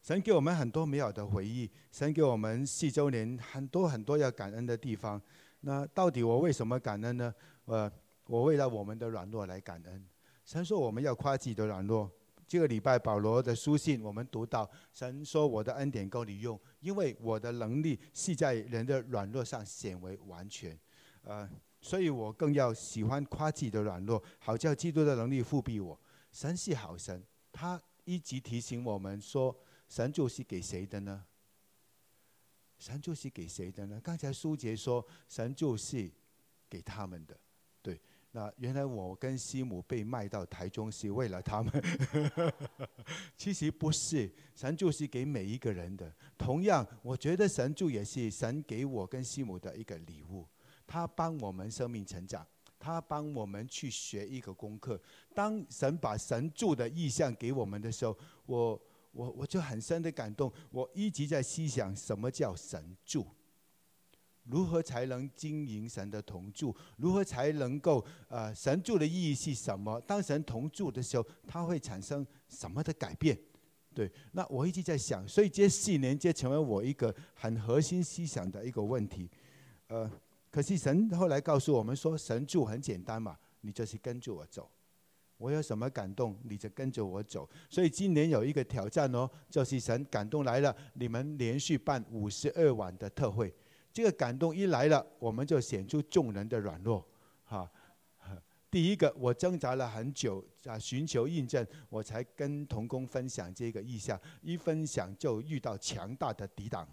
神给我们很多美好的回忆，神给我们4周年很多要感恩的地方。那到底我为什么感恩呢？我为了我们的软弱来感恩。神说我们要夸自己的软弱。这个礼拜保罗的书信我们读到，神说我的恩典够你用，因为我的能力是在人的软弱上显为完全。所以我更要喜欢夸自己的软弱，好叫基督的能力复庇我。神是好神，他一直提醒我们说，神就是给谁的呢？神就是给谁的呢？刚才书杰说，神就是给他们的。对，那原来我跟西姆被卖到台中是为了他们其实不是，神就是给每一个人的。同样，我觉得神助也是神给我跟西姆的一个礼物，他帮我们生命成长，他帮我们去学一个功课。当神把神助的意象给我们的时候，我就很深的感动。我一直在思想什么叫神助，如何才能经营神的同住？如何才能够神住的意义是什么？当神同住的时候，它会产生什么的改变？对，那我一直在想，所以这4年就成为我一个很核心思想的一个问题。可是神后来告诉我们说，神住很简单嘛，你就是跟着我走。我有什么感动，你就跟着我走。所以今年有一个挑战哦，就是神感动来了，你们连续办52晚的特会。这个感动一来了，我们就显出众人的软弱。第一个，我挣扎了很久寻求印证，我才跟同工分享这个意象。一分享就遇到强大的抵挡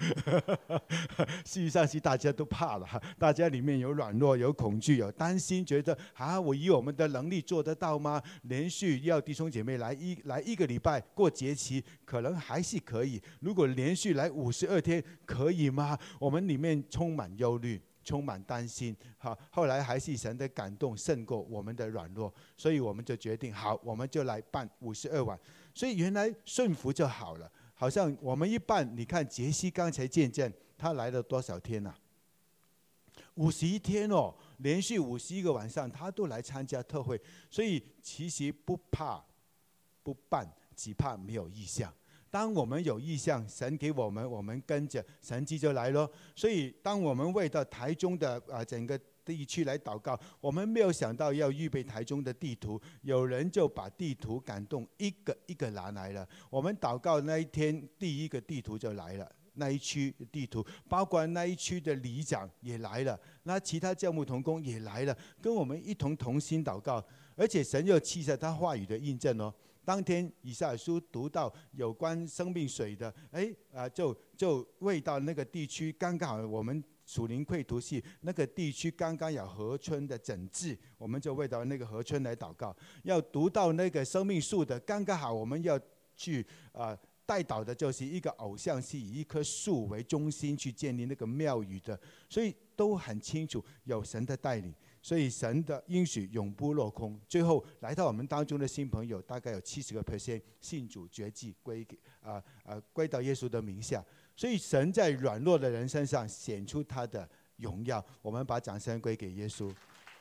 事实上是大家都怕了，大家里面有软弱，有恐惧，有担心，觉得我以我们的能力做得到吗？连续要弟兄姐妹来一个礼拜，过节期可能还是可以，如果连续来52天可以吗？我们里面充满忧虑，充满担心。后来还是神的感动胜过我们的软弱，所以我们就决定好，我们就来办52晚。所以原来顺服就好了。好像我们一办，你看杰西刚才见证，他来了多少天啊？51天哦，连续51个晚上，他都来参加特会。所以其实不怕不办，只怕没有意向。当我们有意向，神给我们，我们跟着，神迹就来咯。所以当我们为到台中的整个地区来祷告，我们没有想到要预备台中的地图，有人就把地图感动一个一个拿来了。我们祷告那一天，第一个地图就来了，那一区地图，包括那一区的里长也来了，那其他教牧同工也来了，跟我们一同心祷告。而且神又赐下他话语的印证哦。当天以赛亚书读到有关生命水的，就为到那个地区，刚刚好我们属灵绘图系那个地区刚刚有河村的整治，我们就为到那个河村来祷告。要读到那个生命树的，刚刚好我们要去带导的就是一个偶像是以一棵树为中心去建立那个庙宇的，所以都很清楚有神的带领。所以神的应许永不落空。最后来到我们当中的新朋友，大概有70% 信主决志归到耶稣的名下。所以神在软弱的人身上显出他的荣耀。我们把掌声归给耶稣。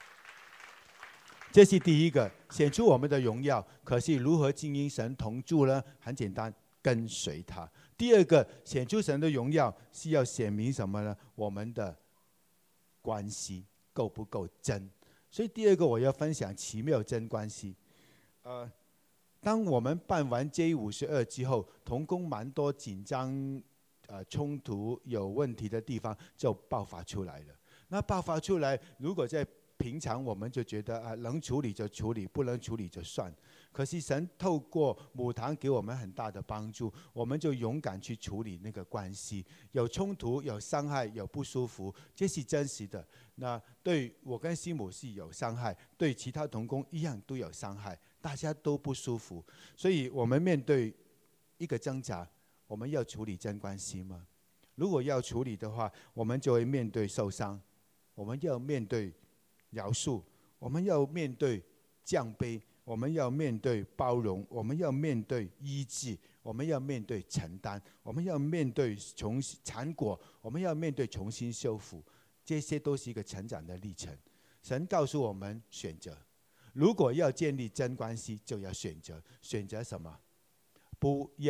这是第一个，显出我们的荣耀。可是如何经营神同住呢？很简单，跟随他。第二个，显出神的荣耀是要显明什么呢？我们的关系够不够真？所以第二个我要分享奇妙真关系。当我们办完 J52 之后，同工蛮多紧张、冲突有问题的地方就爆发出来了。那爆发出来，如果在平常我们就觉得能处理就处理，不能处理就算。可是神透过母堂给我们很大的帮助，我们就勇敢去处理那个关系。有冲突，有伤害，有不舒服，这是真实的。那对我跟西姆是有伤害，对其他同工一样都有伤害，大家都不舒服。所以我们面对一个挣扎，我们要处理真关系吗？如果要处理的话，我们就会面对受伤，我们要面对饶恕，我们要面对降卑，我们要面对包容，我们要面对医治，我们要面对承担，我们要面对产果，我们要面对重新修复。这些都是一个成长的历程。神告诉我们选择，如果要建立真关系，就要选择什么？不要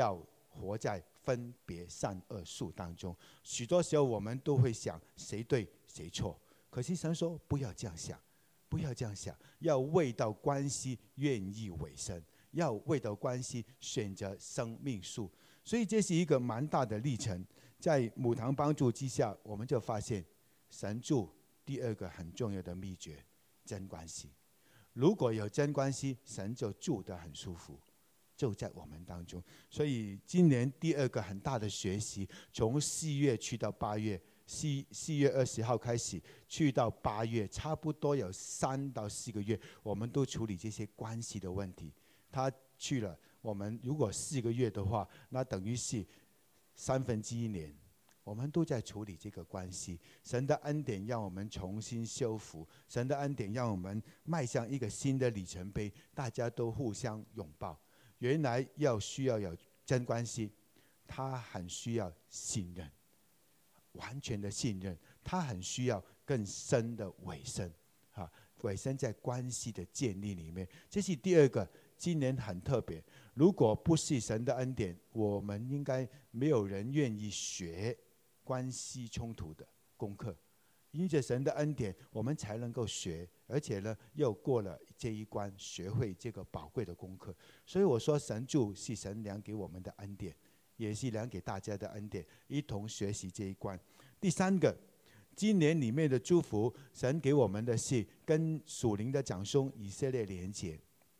活在分别善恶树当中。许多时候我们都会想谁对谁错，可是神说不要这样想，不要这样想，要为到关系愿意委身，要为到关系选择生命树。所以这是一个蛮大的历程。在母堂帮助之下，我们就发现神助第二个很重要的秘诀，真关系。如果有真关系，神就住得很舒服，就在我们当中。所以今年第二个很大的学习，从4月去到8月，4月20号开始去到8月，差不多有3到4个月，我们都处理这些关系的问题。他去了，我们如果4个月的话，那等于是1/3年，我们都在处理这个关系。神的恩典让我们重新修复，神的恩典让我们迈向一个新的里程碑，大家都互相拥抱。原来需要有真关系，他很需要信任，完全的信任，他很需要更深的委身，委身在关系的建立里面。这是第二个，今年很特别。如果不是神的恩典，我们应该没有人愿意学关系冲突的功课。因着神的恩典，我们才能够学，而且呢，又过了这一关，学会这个宝贵的功课。所以我说，神助是神量给我们的恩典，也是量给大家的恩典，一同学习这一关。第三个，今年里面的祝福，神给我们的是跟属灵的长兄以色列连结。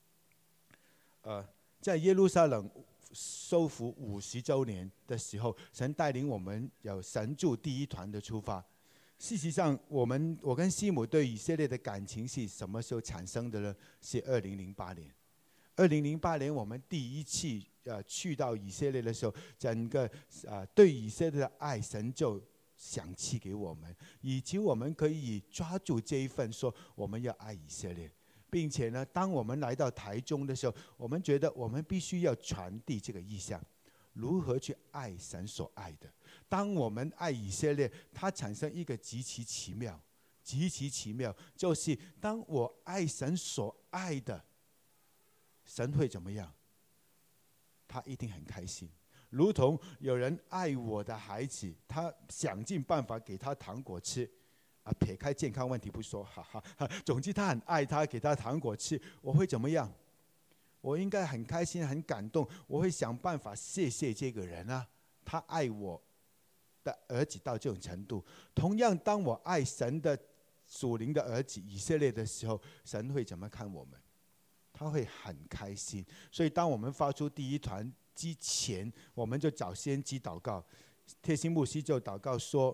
在耶路撒冷收复50周年的时候，神带领我们有神助第一团的出发。事实上，我跟西姆对以色列的感情是什么时候产生的呢？是2008年。2008年我们第一次去到以色列的时候，整个对以色列的爱，神就想起给我们，以及我们可以抓住这一份，说我们要爱以色列。并且呢，当我们来到台中的时候，我们觉得我们必须要传递这个意向，如何去爱神所爱的。当我们爱以色列，它产生一个极其奇妙，就是当我爱神所爱的，神会怎么样？他一定很开心。如同有人爱我的孩子，他想尽办法给他糖果吃。撇开健康问题不说，总之他很爱他，给他糖果吃，我会怎么样？我应该很开心、很感动，我会想办法谢谢这个人啊，他爱我的儿子到这种程度。同样，当我爱神的属灵的儿子以色列的时候，神会怎么看我们？他会很开心。所以，当我们发出第一团之前，我们就找先知祷告。贴心牧师就祷告说，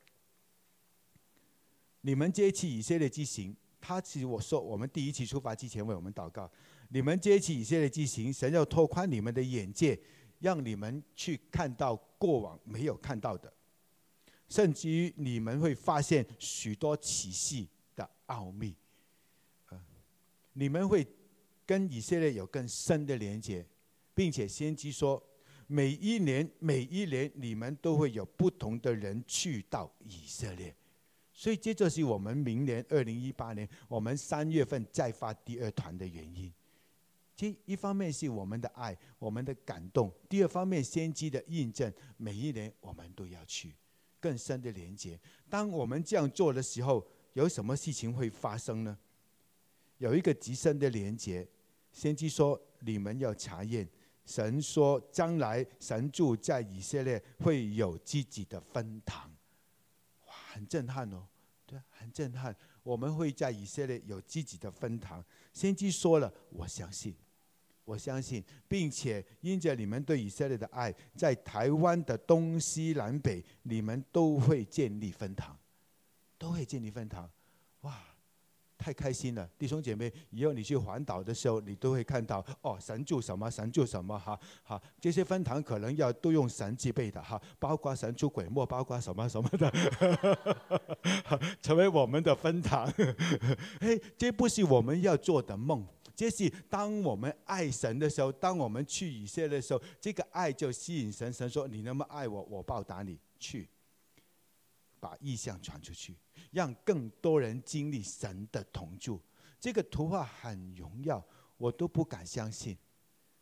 你们这一次以色列之行，其实我说我们第一次出发之前为我们祷告，你们这一次以色列之行，神要拓宽你们的眼界，让你们去看到过往没有看到的，甚至于你们会发现许多启示的奥秘，你们会跟以色列有更深的连结，并且先知说，每一年你们都会有不同的人去到以色列。所以这就是我们明年2018年我们3月份再发第二团的原因。这一方面是我们的爱，我们的感动；第二方面，先知的印证，每一年我们都要去更深的连接。当我们这样做的时候，有什么事情会发生呢？有一个极深的连接。先知说：“你们要查验。”神说：“将来神住在以色列会有自己的分堂。”很震撼哦，对，很震撼。我们会在以色列有自己的分堂。先知说了，我相信，并且因着你们对以色列的爱，在台湾的东西南北，你们都会建立分堂，哇！太开心了，弟兄姐妹，以后你去环岛的时候，你都会看到神助什么，这些分堂可能都用神之辈的包括神出鬼没，包括什么什么的，成为我们的分堂。这不是我们要做的梦，这是当我们爱神的时候，当我们去以色列的时候，这个爱就吸引神。神说：“你那么爱我，我报答你。”去把意象传出去，让更多人经历神的同住。这个图画很荣耀，我都不敢相信。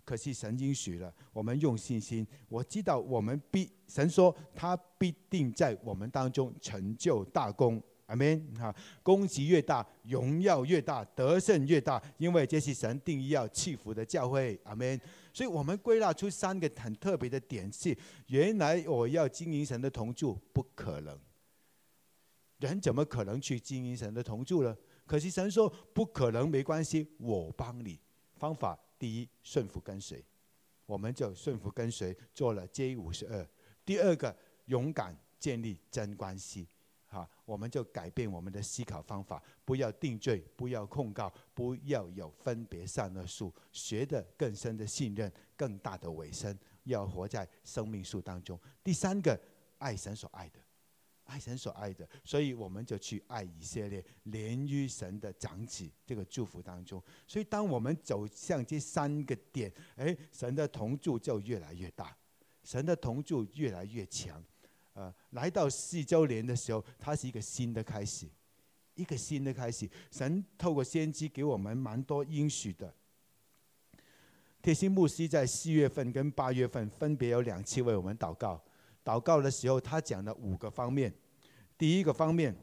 可是神应许了，我们用信心，我知道神说他必定在我们当中成就大功。阿们。攻击越大，荣耀越大，得胜越大，因为这是神定义要赐福的教会。阿们。所以我们归纳出3个很特别的点是：原来我要经营神的同住不可能，人怎么可能去经营神的同住呢？可是神说不可能，没关系，我帮你。方法第一，顺服跟随，我们就顺服跟随，做了 J52。第二个，勇敢建立真关系。我们就改变我们的思考方法，不要定罪，不要控告，不要有分别善恶树，学得更深的信任，更大的委身，要活在生命树当中。第3个，爱神所爱的，爱神所爱的，所以我们就去爱以色列，连于神的长子这个祝福当中。所以当我们走向这3个点，神的同住就越来越大，神的同住越来越强。来到4周年的时候，它是一个新的开始，一个新的开始。神透过先知给我们蛮多应许的。铁心牧师在4月份跟8月份分别有2次为我们祷告。祷告的时候，他讲了5个方面。第一个方面，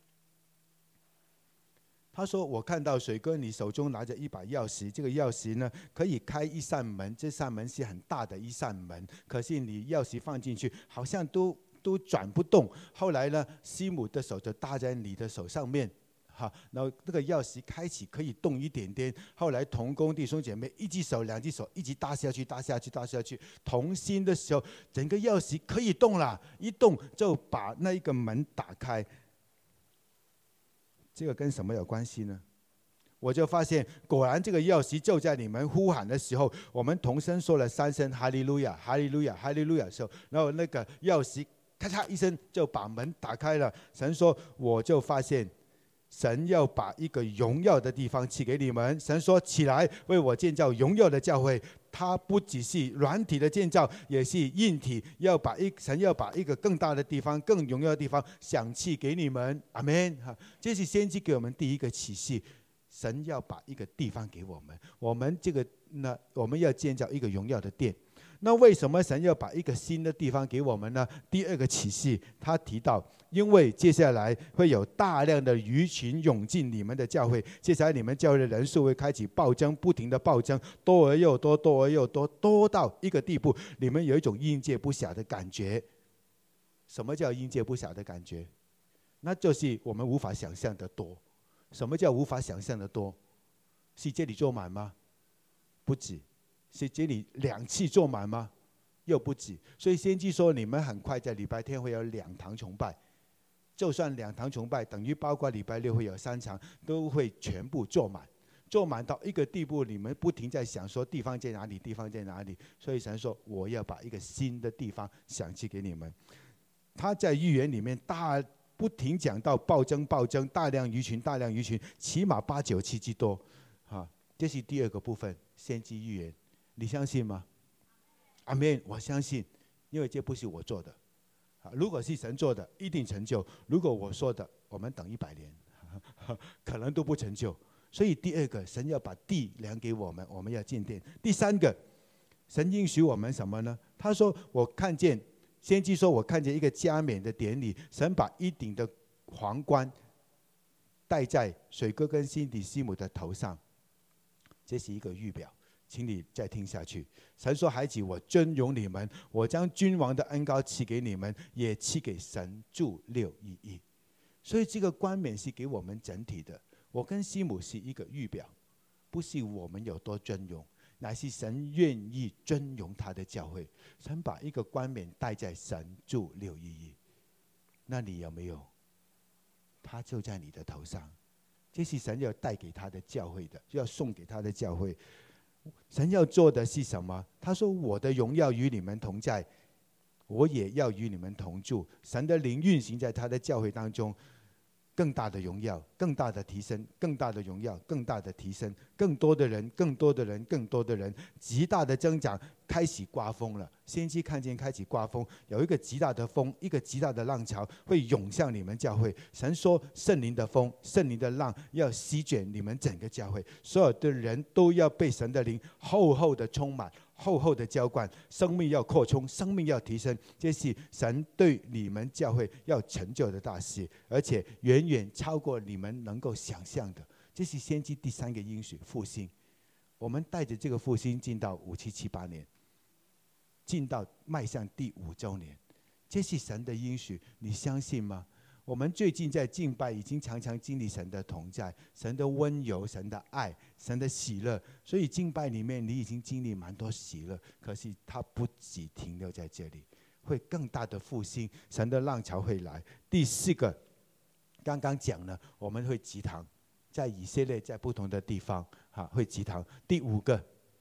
他说：“我看到水哥你手中拿着一把钥匙，这个钥匙呢可以开一扇门，这扇门是很大的一扇门，可是你钥匙放进去，好像都转不动。后来呢，西姆的手就搭在你的手上面，然后那个钥匙开启可以动一点点。后来同工弟兄姐妹一只手、2只手一直搭下去，搭下去，搭下去。同心的时候，整个钥匙可以动了，一动就把那一个门打开。这个跟什么有关系呢？我就发现，果然这个钥匙就在你们呼喊的时候，我们同声说了3声哈利路亚，哈利路亚，哈利路亚的时候，然后那个钥匙咔嚓一声就把门打开了。神说，我就发现神要把一个荣耀的地方赐给你们。神说，起来为我建造荣耀的教会。它不只是软体的建造，也是硬体，神要把一个更大的地方，更荣耀的地方想赐给你们。阿们。这是先知给我们第一个启示，神要把一个地方给我们，我们要建造一个荣耀的殿。那为什么神要把一个新的地方给我们呢？第2个启示，他提到，因为接下来会有大量的鱼群涌进你们的教会，接下来你们教会的人数会开启暴增，不停的暴增，多而又多，多而又多，多到一个地步，你们有一种应接不暇的感觉。什么叫应接不暇的感觉？那就是我们无法想象的多。什么叫无法想象的多？是这里坐满吗？不止。是这里2次坐满吗？又不止。所以先知说，你们很快在礼拜天会有2堂崇拜，就算2堂崇拜，等于包括礼拜6会有3场，都会全部坐满，坐满到一个地步，你们不停在想说地方在哪里，地方在哪里。所以神说，我要把一个新的地方想起给你们。他在预言里面不停讲到暴增，大量鱼群，大量鱼群，起码8、9次之多。这是第2个部分，先知预言。你相信吗？阿们，我相信，因为这不是我做的。如果是神做的，一定成就；如果我说的，我们等100年，可能都不成就。所以第2个，神要把地量给我们，我们要建殿。第3个，神应许我们什么呢？他说：“我看见，先知说，我看见一个加冕的典礼，神把一顶的皇冠戴在水哥跟辛迪西姆的头上。”这是一个预表。请你再听下去。神说：“孩子，我尊荣你们，我将君王的恩膏赐给你们，也赐给神助611。”所以这个冠冕是给我们整体的。我跟西姆是一个预表，不是我们有多尊荣，乃是神愿意尊荣他的教会。神把一个冠冕戴在神助611，那你有没有？他就在你的头上，这是神要带给他的教会的，要送给他的教会。神要做的是什么？他说：“我的荣耀与你们同在，我也要与你们同住。”神的灵运行在他的教会当中。 更大的荣耀，更大的提升，更大的荣耀，更大的提升，更多的人，更多的人，更多的人，极大的增长，开始刮风了。先知看见开始刮风，有一个极大的风，一个极大的浪潮会涌向你们教会。神说，圣灵的风，圣灵的浪要席卷你们整个教会，所有的人都要被神的灵厚厚的充满，厚厚的浇灌，生命要扩充，生命要提升，这是神对你们教会要成就的大事，而且远远超过你们能够想象的。这是先知第3个应许，复兴。我们带着这个复兴进到5778年，进到迈向第5周年，这是神的应许，你相信吗？我们最近在敬拜，已经常常经历神的同在，神的温柔，神的爱，神的喜乐。所以敬拜里面，你已经经历蛮多喜乐。可是它不只停留在这里，会更大的复兴，神的浪潮会来。第4个，刚刚讲了，我们会集堂，在以色列，在不同的地方，会集堂。第5个，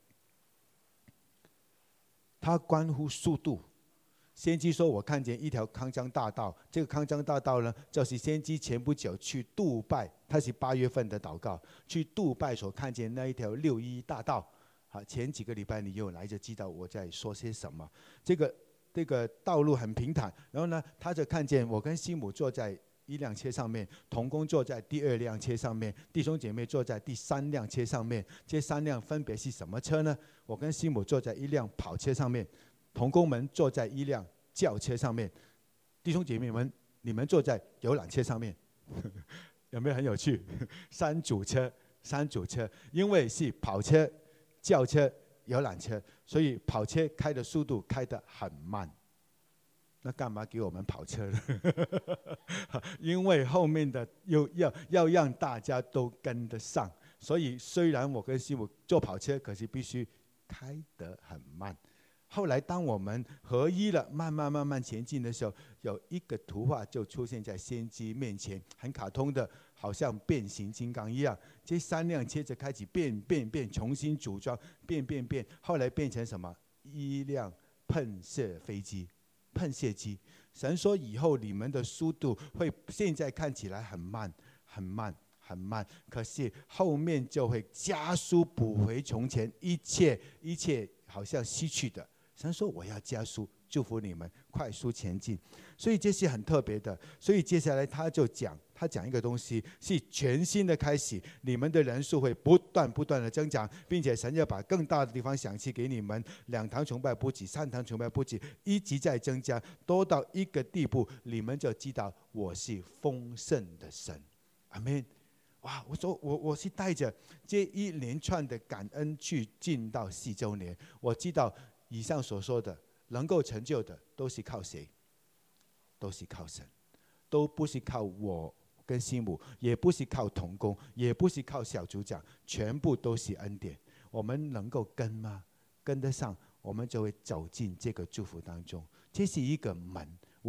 它关乎速度。先知说，我看见一条康庄大道，这个康庄大道呢，就是先知前不久去杜拜，他是8月份的祷告，去杜拜所看见那一条611大道。前几个礼拜你有来就知道我在说些什么。这个道路很平坦，然后呢，他就看见我跟西姆坐在1辆车上面，同工坐在第2辆车上面，弟兄姐妹坐在第3辆车上面。这3辆分别是什么车呢？我跟西姆坐在1辆跑车上面，同工们坐在1辆轿车上面，弟兄姐妹们，你们坐在游览车上面，有没有很有趣？3组车，因为是跑车、轿车、游览车，所以跑车开的速度开得很慢。那干嘛给我们跑车呢？因为后面的要让大家都跟得上，所以虽然我跟西姆坐跑车，可是必须开得很慢。后来当我们合一了，慢慢前进的时候，有一个图画就出现在先知面前，很卡通的，好像变形金刚一样。这3辆车子开始变，重新组装，变，后来变成什么？1辆喷射机。神说以后你们的速度会现在看起来很慢，可是后面就会加速补回从前一切好像失去的。神说我要加速，祝福你们快速前进。所以这是很特别的。所以接下来他讲一个东西，是全新的开始，你们的人数会不断的增长，并且神要把更大的地方赏赐给你们，2堂崇拜不止，3堂崇拜不止，一直在增加，多到一个地步，你们就知道我是丰盛的神。阿们。哇！我说我是带着这一连串的感恩去进到4周年。我知道以上所说的能够成就的都是靠谁？都是靠神，都不是靠我跟西姆，也不是靠同工，也不是靠小组长，全部都是恩典。我们能够跟吗？跟得上，我们就会走进这个祝福当中。这是一个门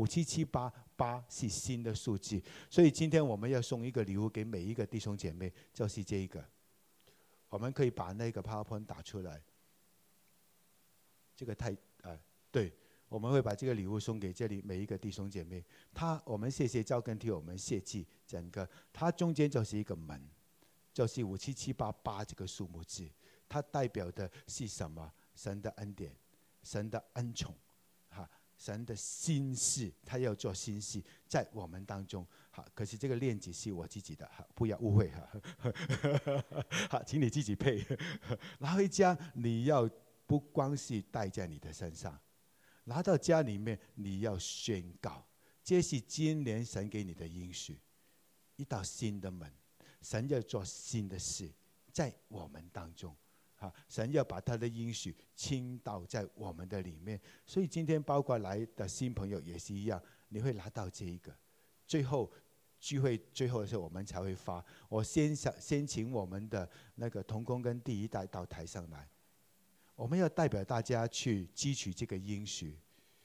，57788是新的数字，所以今天我们要送一个礼物给每一个弟兄姐妹，就是这一个。我们可以把那个 PowerPoint 打出来。这个对，我们会把这个礼物送给这里每一个弟兄姐妹。我们谢谢赵根替我们设计整个，它中间就是一个门，就是57788这个数目字，它代表的是什么？神的恩典，神的恩宠，神的心事，他要做心事在我们当中。好，可是这个链子是我自己的，不要误会好，请你自己配。拿回家，你要不光是带在你的身上，拿到家里面，你要宣告，这是今年神给你的应许，一道新的门，神要做新的事在我们当中。神要把他的应许倾倒在我们的里面，所以今天包括来的新朋友也是一样，你会拿到这一个。最后聚会最后的时候，我们才会发。我先请我们的那个同工跟第一代到台上来，我们要代表大家去汲取这个应许。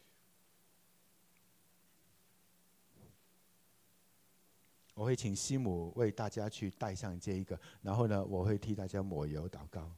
我会请师母为大家去带上这一个，然后呢，我会替大家抹油祷告。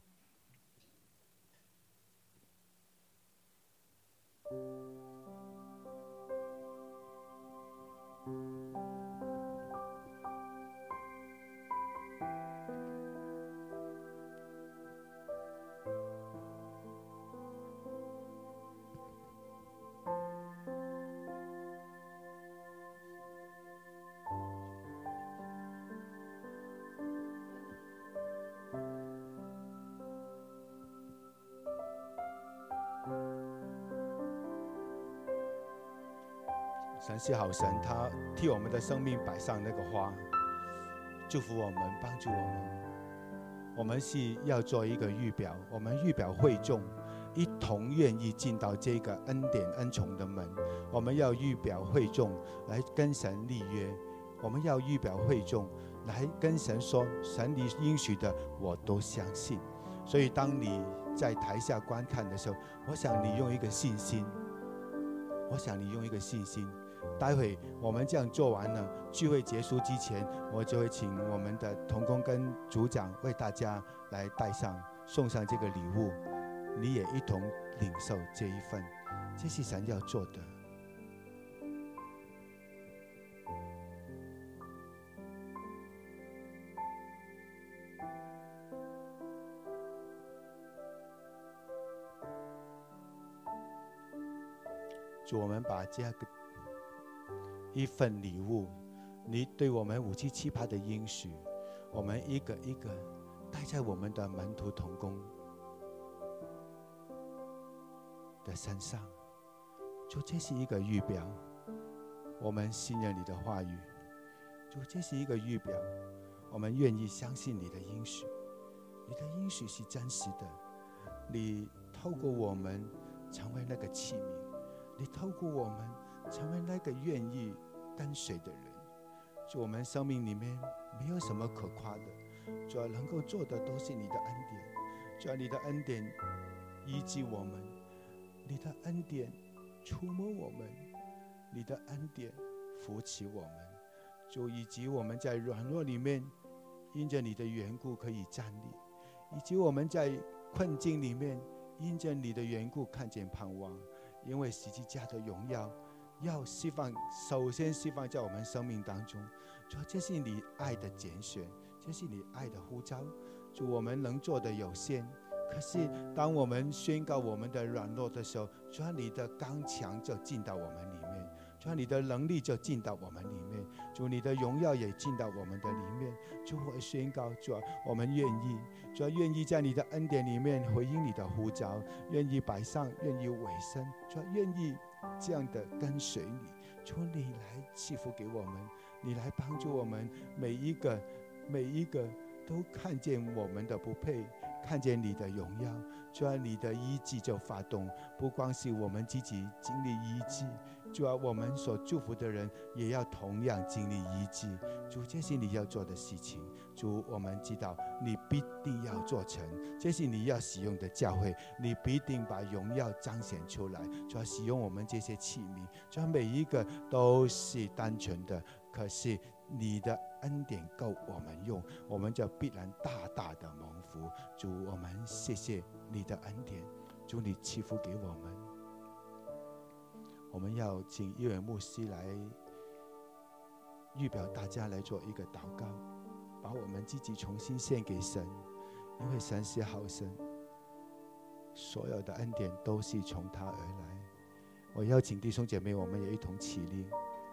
神是好神，他替我们的生命摆上那个花，祝福我们，帮助我们。我们是要做一个预表，我们预表会众一同愿意进到这个恩典恩宠的门。我们要预表会众来跟神立约，我们要预表会众来跟神说，神你应许的我都相信。所以当你在台下观看的时候，我想你用一个信心，待会我们这样做完了，聚会结束之前，我就会请我们的同工跟组长为大家来送上这个礼物，你也一同领受这一份，这是神要做的。主，我们把这个一份礼物，你对我们5778的应许，我们一个一个带在我们的门徒同工的身上。主，这是一个预表，我们信任你的话语。主，这是一个预表，我们愿意相信你的应许，你的应许是真实的。你透过我们成为那个器皿，你透过我们成为那个愿意跟随的人。主，我们生命里面没有什么可夸的，主要能够做的都是你的恩典。主要你的恩典医治我们，你的恩典触摸我们，你的恩典扶持我们。主，以及我们在软弱里面因着你的缘故可以站立，以及我们在困境里面因着你的缘故看见盼望。因为十字架的荣耀要释放，首先释放在我们生命当中。主，这是你爱的拣选，这是你爱的呼召。主，我们能做的有限，可是当我们宣告我们的软弱的时候，主，你的刚强就进到我们里面，主，你的能力就进到我们里面，主，你的荣耀也进到我们的里面。主，我宣告，主，我们愿意，主，愿意在你的恩典里面回应你的呼召，愿意摆上，愿意委身，主，愿意这样的跟随你。主，你来赐福给我们，你来帮助我们每一个都看见我们的不配，看见你的荣耀。主，你的医治就发动，不光是我们自己经历医治，主，我们所祝福的人也要同样经历医治。主，这是你要做的事情。主，我们知道你必定要做成，这是你要使用的教会，你必定把荣耀彰显出来。主，要使用我们这些器皿，主，每一个都是单纯的，可是你的恩典够我们用，我们就必然大大的蒙福。主，我们谢谢你的恩典，主，你赐福给我们。我们要请一位牧师来预表大家来做一个祷告，把我们自己重新献给神，因为神是好神，所有的恩典都是从他而来。我邀请弟兄姐妹，我们也一同起立。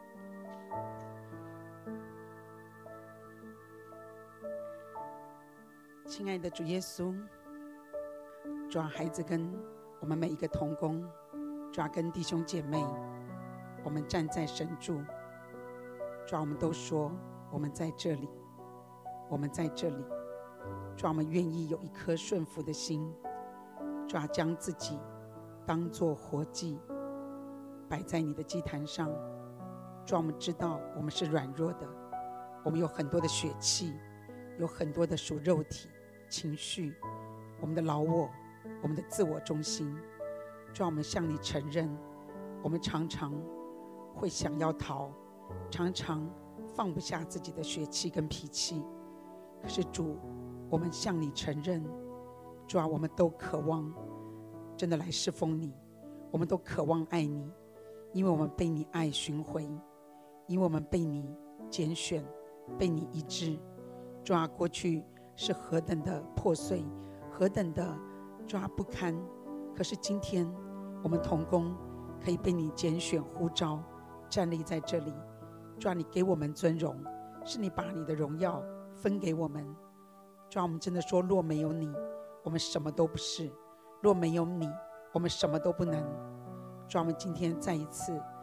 亲爱的主耶稣，主啊，孩子跟我们每一个同工，主啊，跟弟兄姐妹，我们站在神柱，主啊，我们都说我们在这里，我们在这里。主啊，我们愿意有一颗顺服的心，主啊，将自己当作活祭摆在你的祭坛上。主啊，我们知道我们是软弱的，我们有很多的血气，有很多的属肉体情绪，我们的老我，我们的自我中心。主啊，我们向你承认，我们常常会想要逃，常常放不下自己的血气跟脾气。可是主，我们向你承认，主啊，我们都渴望真的来侍奉你，我们都渴望爱你，因为我们被你爱寻回，因为我们被你拣选，被你医治。主啊，过去是何等的破碎，何等的主啊不堪，可是今天我们同工可以被你拣选呼召，站立在这里。主啊，你给我们尊荣，是你把你的荣耀分给我们。主啊，我们真的说，若没有你，我们什么都不是；若没有你，我们什么都不能。主啊，我们今天再一次，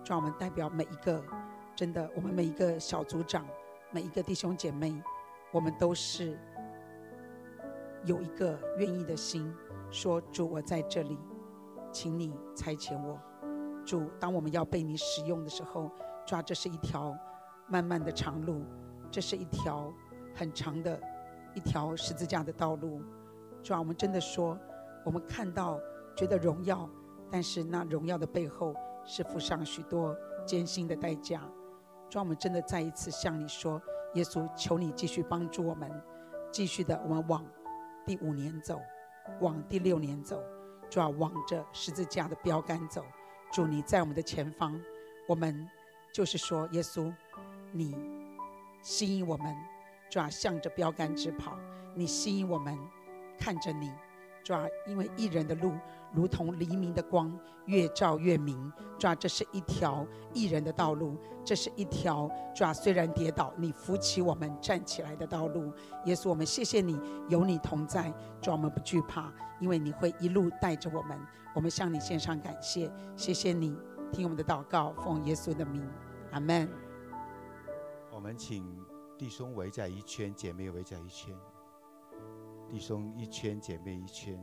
主啊，我们代表每一个，真的，我们每一个小组长，每一个弟兄姐妹，我们都是有一个愿意的心，说主，我在这里，请你差遣我。主，当我们要被你使用的时候，主啊，这是一条漫漫的长路，这是一条很长的一条十字架的道路。主啊，我们真的说，我们看到觉得荣耀，但是那荣耀的背后是付上许多艰辛的代价。主啊，我们真的再一次向你说，耶稣，求你继续帮助我们，继续的我们往第5年走，往第6年走。主啊，往着十字架的标杆走。主，你在我们的前方，我们就是说，耶稣，你吸引我们，主啊，向着标杆直跑。你吸引我们，看着你，主啊，因为义人的路如同黎明的光，越照越明。主啊，这是一条义人的道路，这是一条主啊，虽然跌倒，你扶起我们站起来的道路。耶稣，我们谢谢你，有你同在。主啊，我们不惧怕，因为你会一路带着我们。我们向你献上感谢，谢谢你听我们的祷告，奉耶稣的名，阿们。 我们请弟兄围在一圈，姐妹围在一圈，弟兄一圈，姐妹一圈。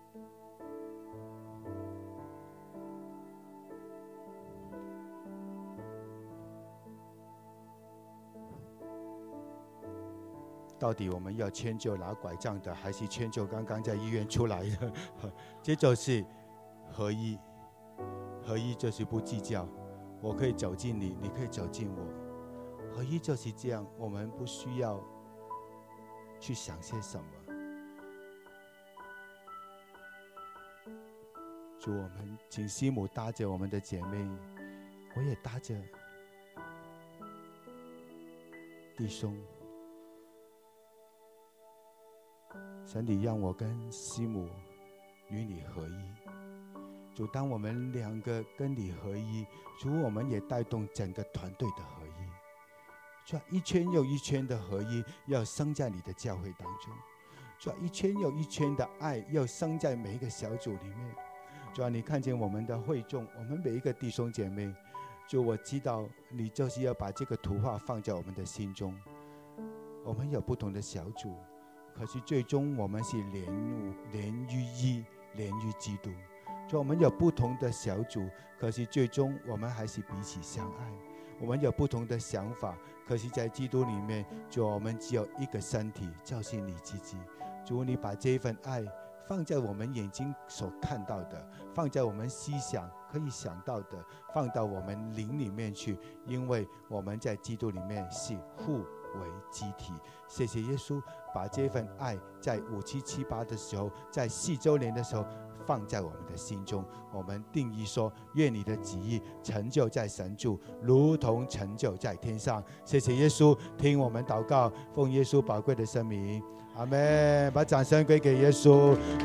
到底我们要迁就拿拐杖的，还是迁就刚刚在医院出来的？这就是合一，合一就是不计较，我可以走进你，你可以走进我。合一就是这样，我们不需要去想些什么。主，我们请师母搭着我们的姐妹，我也搭着弟兄。神，你让我跟师母与你合一。主，当我们2个跟你合一，主，我们也带动整个团队的合一。主，一圈又一圈的合一要生在你的教会当中。主，一圈又一圈的爱要生在每一个小组里面。主，你看见我们的会众，我们每一个弟兄姐妹，主，我知道你就是要把这个图画放在我们的心中。我们有不同的小组，可是最终我们是连于一，连于基督。主，我们有不同的小组，可是最终我们还是彼此相爱。我们有不同的想法，可是在基督里面，主，我们只有一个身体，就是你自己。主，你把这份爱放在我们眼睛所看到的，放在我们思想可以想到的，放到我们灵里面去，因为我们在基督里面是互为基体。谢谢耶稣，把这份爱在5778的时候，在4周年的时候放在我们的心中。我们定义说，愿你的旨意成就在神处，如同成就在天上。谢谢耶稣，听我们祷告，奉耶稣宝贵的圣名，阿们。把掌声归给耶稣。